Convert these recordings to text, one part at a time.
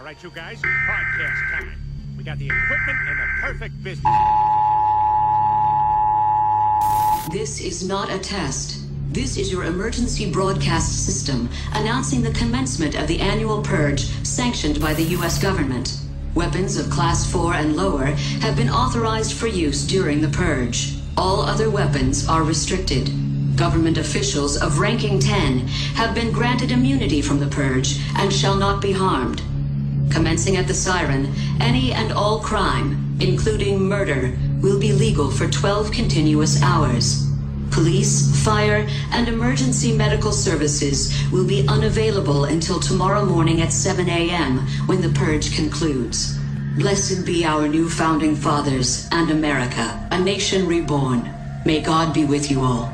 right, you guys? Podcast time. We got the equipment and the perfect business. This is not a test. This is your emergency broadcast system announcing the commencement of the annual purge sanctioned by the U.S. government. Weapons of Class 4 and lower have been authorized for use during the purge. All other weapons are restricted. Government officials of ranking 10 have been granted immunity from the purge and shall not be harmed. Commencing at the siren, any and all crime, including murder, will be legal for 12 continuous hours. Police, fire, and emergency medical services will be unavailable until tomorrow morning at 7 a.m. when the purge concludes. Blessed be our new founding fathers and America, a nation reborn. May God be with you all.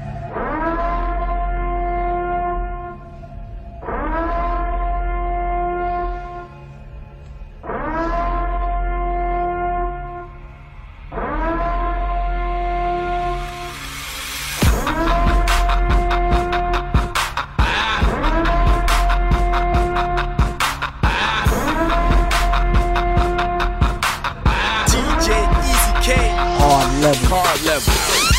Hard level.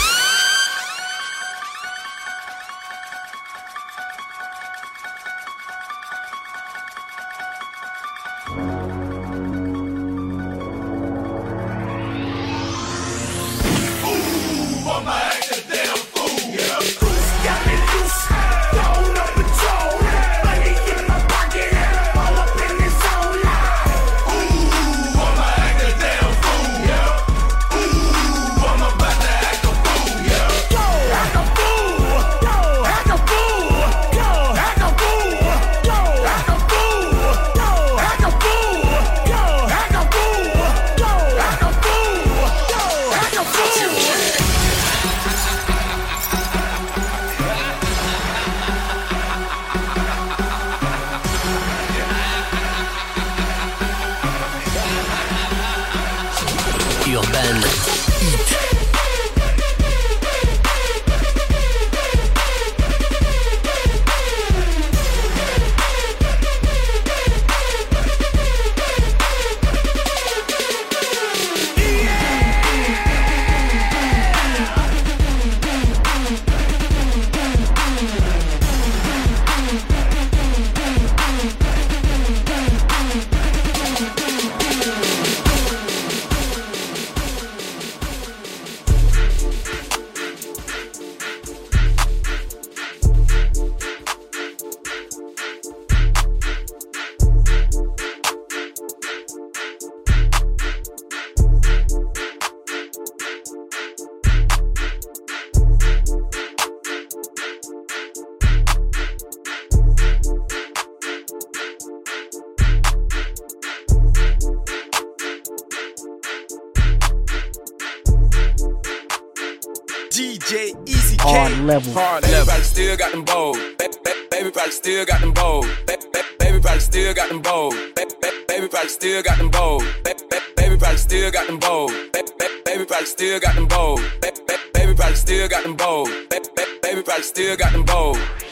DJ Easy K. Hard level. Baby probably still got them bold. Baby probably still got them bold. Baby probably still got them bold. Baby probably still got them bold. Baby probably still got them bold. Baby probably still got them bold. Baby probably still got them bold. Baby probably still got them bold.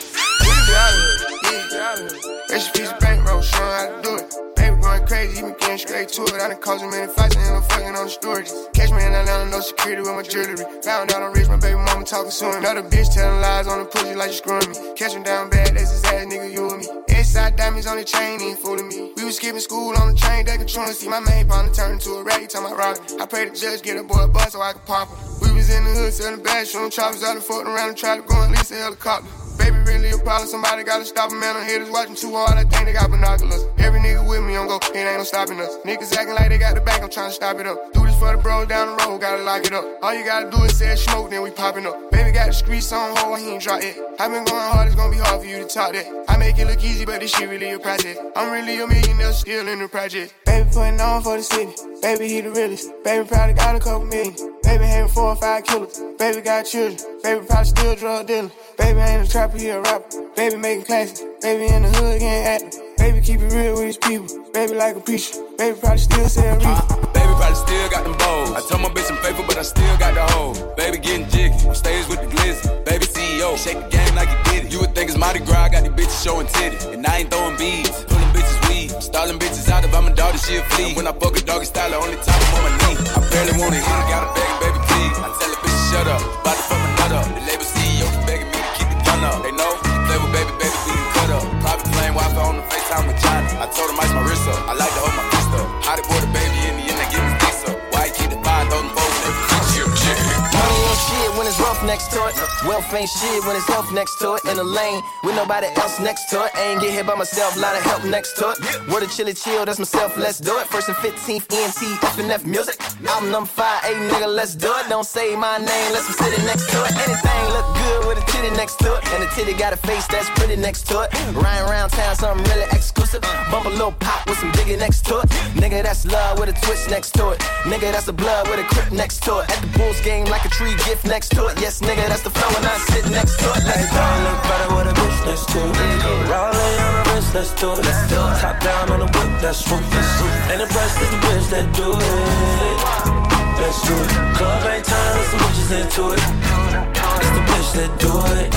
Rest piece of bankroll, showing how to do it. Baby going crazy, even getting straight to it. I done caused a million fights and I'm fucking on the storage. Catch me in Atlanta, no security with my jewelry. Found out I'm rich, my baby mama talking soon. Another bitch telling lies on the pussy like she screwing me. Catch him down bad, that's his ass, nigga, you and me. S-side diamonds on the chain, ain't fooling me. We was skipping school on the train, they controlling. See my main partner turn into a rat, he talking about robbing. I pray the judge get a boy a bus so I can pop him. We was in the hood selling bags, showing choppers out and floating around and try to go and lease a helicopter. Baby really a problem, somebody gotta stop him, man. I'm haters watching too hard, I think they got binoculars. Every nigga with me on go, it ain't no stopping us. Niggas acting like they got the bank, I'm trying to stop it up. Do this for the bros down the road, gotta lock it up. All you gotta do is say smoke, then we popping up. Baby got the streets on hold, he ain't drop it. I been going hard, it's gonna be hard for you to talk that. I make it look easy, but this shit really a project. I'm really a millionaire, still in the project. Baby putting on for the city, baby he the realest. Baby probably got a couple million. Baby having 4 or 5 killers. Baby got children, baby probably still drug dealing. Baby ain't a trapper, he a rapper. Baby making classics. Baby in the hood getting active. Baby keep it real with his people. Baby like a preacher. Baby probably still sell reefer. Baby probably still got them bows. I told my bitch I'm faithful, but I still got the hoe. Baby getting jiggy. On stage with the glizzy. Baby CEO. Shake the game like he did it. You would think it's Mardi Gras. I got these bitches showing titties. And I ain't throwing beads. Pulling bitches weed. all them bitches out. If I'm a daughter, she'll flee. When I fuck a doggy style, I only time I'm on my knee. I barely wanna hit her, got a bag, baby, please. I tell a bitch, shut up, about to fuck my nut up. The label CEO keep begging me to keep the gun up. They know, you play with baby, we can cut up. Private plane, Wi-Fi on the FaceTime with Johnny. I told him ice my wrist up, I like to hold my fist up. How they bought a baby in the end, they give me sticks up. Why you keep the fire, throw them folks in every shit. Money ain't shit when it's rough next to it. Wealth ain't shit when it's health next to it. In a lane with nobody else next to it. Ain't get hit by myself, lot of help next to it. Word of chilly chill, that's myself, let's do it. First and 15th, ENT, F&F music. Album number 5, 8 nigga, let's do it. Don't say my name, let's be sitting next to it. Anything look good with a titty next to it. And the titty got a face that's pretty next to it. Riding around town, something really exclusive. Bump a little pop with some biggie next to it. Nigga, that's love with a twist next to it. Nigga, that's the blood with a crip next to it. At the Bulls game like a tree gift next to it. Yes, nigga, that's the flow when I sit next to it. Let's go. Look better with a bitch next to it. Rolling on the wrist, let's do it. Top down on the whip, that's ruthless. And the breast is the bitch that do it. Let's do it. Club ain't time, there's some bitches into it. It's the bitch that do it.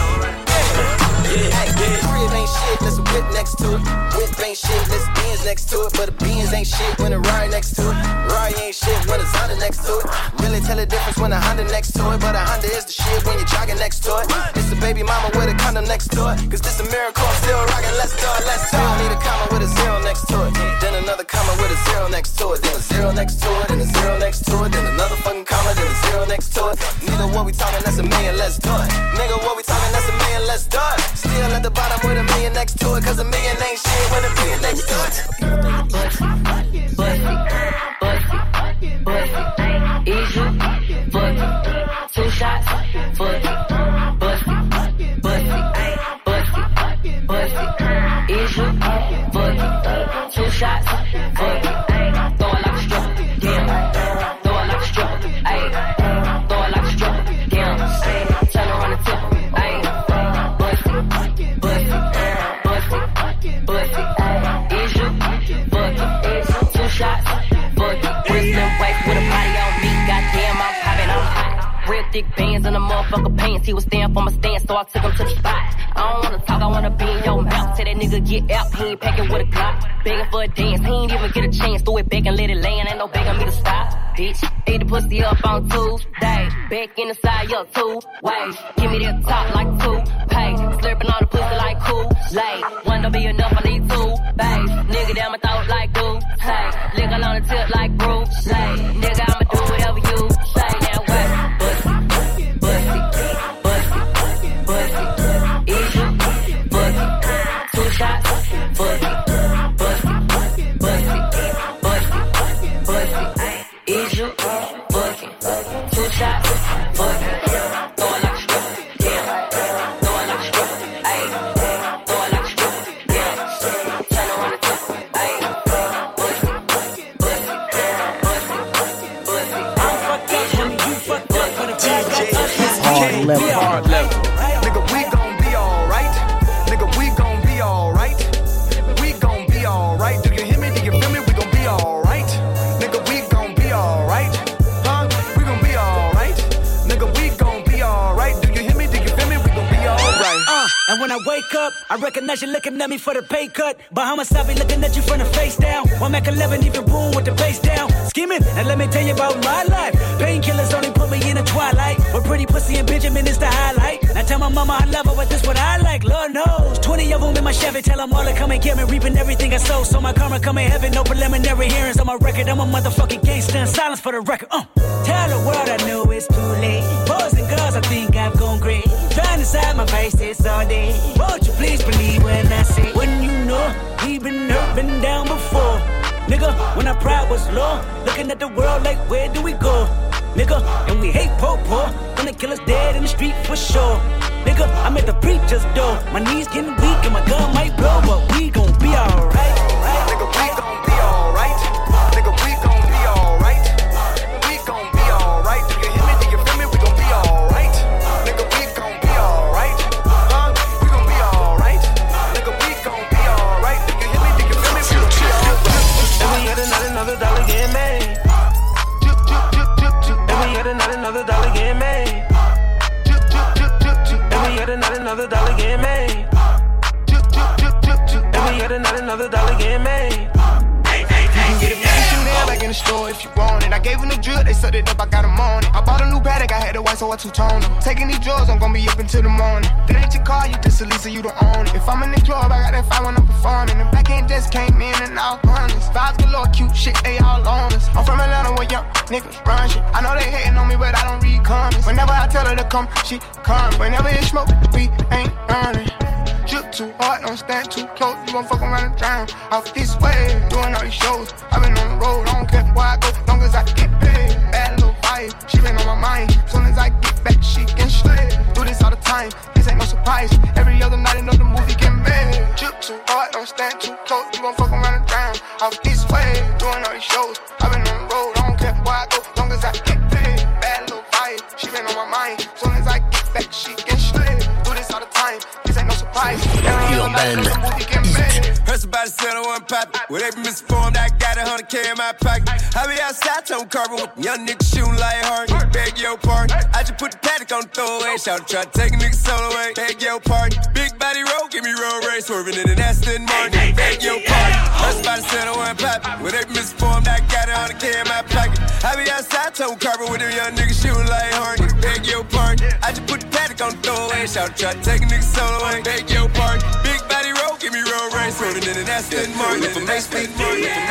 Crib ain't shit, let's whip next to it. Whip ain't shit, let's Benz next to it. But the Benz ain't shit when a Rari next to it. Rari ain't shit when a Honda next to it. Really tell the difference when a Honda next to it. But a Honda is the shit when you're jogging next to it. It's the baby mama with a condom next to it. Cause this a miracle, I'm still rocking, let's do it, let's do it. Need a comma with a zero next to it. Then another comma with a zero next to it. Then a zero next to it, and a zero next to it. Then another fucking comma, then a zero next to it. Nigga, what we talking, that's a million, let's do it. Nigga, what we talking, that's a million, let's do it. Still at the bottom with a million next to it. Cause a million ain't shit with a million next to it. Easy, fuck it. 2 shots, fuck it. Bust it, easy, fuck it. 2 shots, fuck it. Throw it like a stripper, damn. Throw it like a stripper, ayy. Throw it like a stripper, damn. Turn around and tip, ayy. Bust it, easy, fuck it. 2 shots, fuck it. Wrestling wife with a body on me, goddamn, I'm popping, I'm hot. Real thick bands in the motherfucker pants. He was staying for my stand, so I took him to the spot. I don't wanna talk, I wanna be in your mouth. Tell that nigga get out, he ain't packing with a Glock. Begging for a dance, he ain't even get a chance. Throw it back and let it land, ain't no begging me to stop. Bitch, eat the pussy up on Tuesday. Back in the side, up 2 ways. Give me that top like 2 pay. Slurping on the pussy like Kool-Aid. One don't be enough, I need 2 bags. Nigga down my throat like glue. Hey, lick on the tip like Bruce Lee. Nigga, I'ma do whatever you say. Now what? Bust it, easy, fuck it. 2 shots, fuck it. Bust it, easy, fuck it. 2 shots, fuck it. Throw it like a stripper, damn. Throw it like a stripper, ayy. Throw it like a stripper, damn. Turn around and tip, ayy. Bust it. I'm fucked up when you fucked up when a DJ hard level. Nigga, we gon' be alright. Nigga, we gon' be alright. We gon' be alright. Do you hear me? Do you feel me? We gon' be alright. Nigga, we gon' be alright. Huh? We gon' be alright. Nigga, we gon' be alright. Do you hear me? Do you feel me? We gon' be alright. And when I wake up, I recognize you looking at me for the pay cut. Bahamas, I be looking at you from the face down. 1 Mac 11, even boom with the bass down. Scheming, and let me tell you about my life. Painkillers only put me in the twilight. But pretty pussy and Benjamin is the highlight. Now tell my mama I love her, but this what I like. Lord knows. 20 of them in my Chevy, tell them all to come and get me. Reaping everything I sow, so my karma come in heaven. No preliminary hearings on my record. I'm a motherfucking gangster. Silence for the record. Tell the world I know it's too late. Boys and girls, I think I've gone great. Trying to side my face, it's all day. Won't you please believe when I say, when you know we've been hurt, been down before. Nigga, when our pride was low, looking at the world like, where do we go? Nigga, and we hate po-po, gonna kill us dead in the street for sure. Nigga, I'm at the preacher's door, my knees getting weak and my gun might blow, but we gon' be alright. Nigga, we gon' be alright. Nigga, we gon' be alright. We gon' be alright. Do you hear me? Do you feel me? We gon' be alright. Nigga, we gon' be alright. Huh? We gon' be alright. Nigga, we gon' be alright. Do you hear me? Do you feel me? We gon' be alright. And we had another dollar getting made. And we had another dollar getting made. And we had another dollar getting made. And we had another dollar getting made. bag in the store if you want it. I gave him the drill, they set it up, I got him on it. I bought a new Patek, I had the white, so I two-toned it. Taking these drugs, I'm gonna be up until the morning. That ain't your car, you just a Lisa, you don't own it. If I'm in the club, I got that fight when I'm performing. The back end just came in and out honest. Vibes galore, cute shit, they all on us. I'm from Atlanta where young niggas run shit. I know they hating on me, but I don't read comments. Whenever I tell her to come, she come. Whenever it's smoke, we ain't running. Drip too hard, don't stand too close. You gon' fuck around and drown. Off this way, doing all these shows. I been on the road, I don't care where I go, long as I get paid. Bad little vibe, she been on my mind. Soon as I get back, she can slay. Do this all the time, this ain't no surprise. Every other night, another movie get made. Drip too hard, don't stand too close. You gon' fuck around and drown. Off this way, doing all these shows. I been on the road, I don't care where I go, long as I get paid. Bad little vibe, she been on my mind. Soon as I get back, she can slay. Do this all the time, this ain't no surprise. Heard somebody said I wasn't poppin'. Well, they been misinformed, I got 100K in my pocket. I be outside, tone carbon with young niggas shooting like hard. Beg your pardon. I just put the paddock on the throwaway. Shout try to take a nigga soul away. Beg your pardon. Big body roll, give me road race. Swerving in an Aston Martin. Beg your pardon. Heard somebody said I wasn't poppin'. Well, they been misinformed, I got 100K in my pocket. I be outside, tone carbon with them young niggas shooting like hard. Beg your pardon. I just put the paddock on the throwaway. Shout try to take a nigga soul away. Beg your pardon. Big body roll, give me road race. Swerving in an Aston Martin. If I'm next, big money.